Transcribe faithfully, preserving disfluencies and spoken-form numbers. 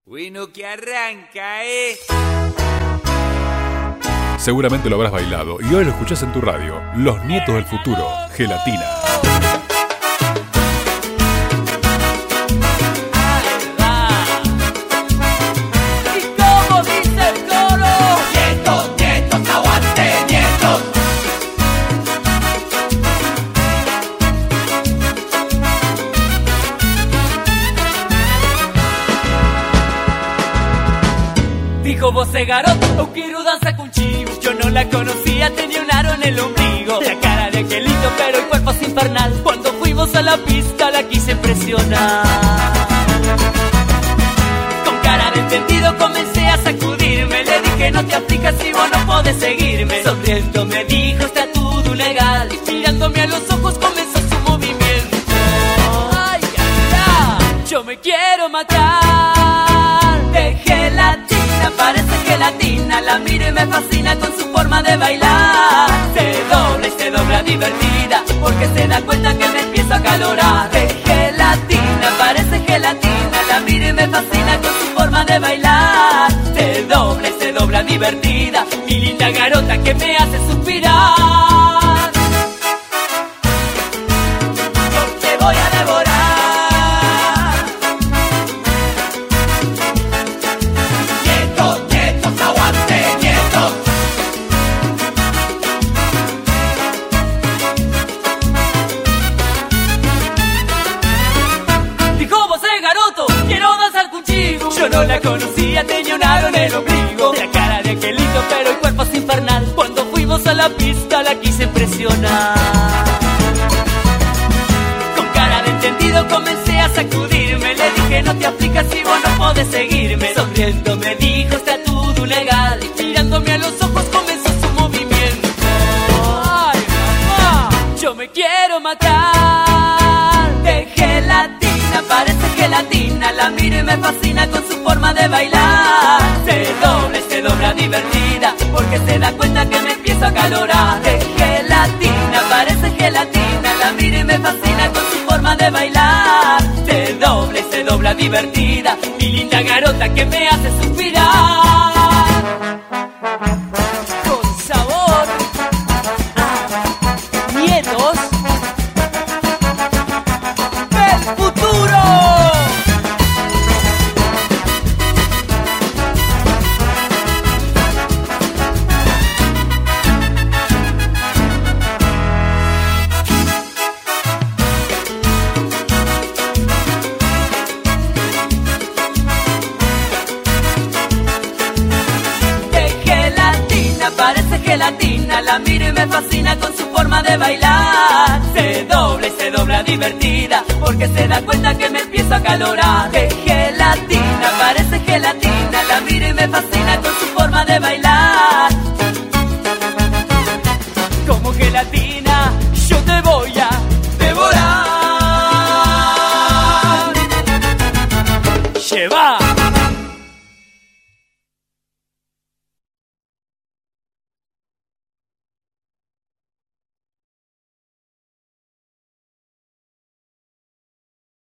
Bueno, que arranca, ¿eh? Seguramente lo habrás bailado y hoy lo escuchás en tu radio. Los Nietos del Futuro, Gelatina. Dijo voce garoto, eu quiero danza contigo. Yo no la conocía, tenía un aro en el ombligo. La cara de angelito, pero el cuerpo es infernal. Cuando fuimos a la pista la quise impresionar. Con cara de entendido comencé a sacudirme. Le dije no te aplicas si vos no podés seguirme. Sonriendo me dijo está todo legal. Y mirándome a los ojos comenzó su movimiento. Ay, ay, ay, yo me quiero matar. De gelatina. Parece gelatina, la miro y me fascina con su forma de bailar. Se dobla y se dobla divertida, porque se da cuenta que me empiezo a acalorar. De gelatina, parece gelatina, la miro y me fascina con su forma de bailar. Se dobla y se dobla divertida, mi linda garota que me hace suspirar. Yo te voy a devorar. Yo no la conocía, tenía un aro en el ombligo. La cara de angelito, pero el cuerpo es infernal. Cuando fuimos a la pista la quise impresionar. Con cara de entendido comencé a sacudirme. Le dije no te aplicas si vos no podés seguirme. Sonriendo me dijo está todo legal. Y mirándome a los ojos comenzó su movimiento. Ay, mamá, yo me quiero matar. De gelatina, parece gelatina, la miro y me fascina con su forma de bailar. Se dobla y se dobla divertida, porque se da cuenta que me empiezo a acalorar. De gelatina, parece gelatina, la miro y me fascina con su forma de bailar. Se dobla y se dobla divertida, mi linda garota que me hace suspirar. Con sabor a Nietos del Futuro. Gelatina, la miro y me fascina con su forma de bailar. Se dobla y se dobla divertida, porque se da cuenta que me empiezo a acalorar. De gelatina, parece gelatina, la miro y me fascina con su forma de bailar. Como gelatina, yo te voy a devorar. Lleva.